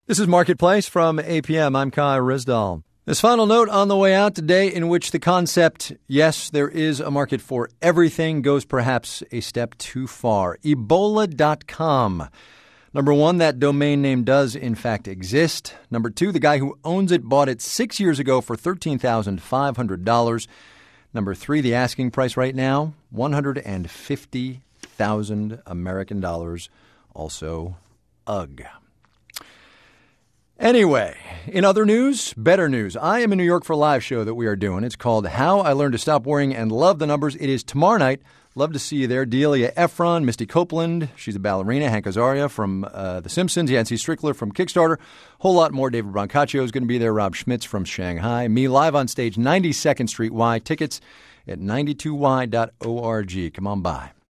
This is Marketplace from APM. I'm Kai Rizdal. This final note on the way out today, in which the concept, yes, there is a market for everything, goes perhaps a step too far. Ebola.com. Number one, that domain name does in fact exist. Number two, the guy who owns it bought it 6 years ago for $13,500. Number three, the asking price right now, $150,000 American dollars. Also, ugh. Anyway, in other news, better news. I am in New York for a live show that we are doing. It's called How I Learned to Stop Worrying and Love the Numbers. It is tomorrow night. Love to see you there. Delia Ephron, Misty Copeland, she's a ballerina. Hank Azaria from The Simpsons. Yancey Strickler from Kickstarter. Whole lot more. David Brancaccio is going to be there. Rob Schmitz from Shanghai. Me live on stage, 92nd Street Y. Tickets at 92y.org. Come on by.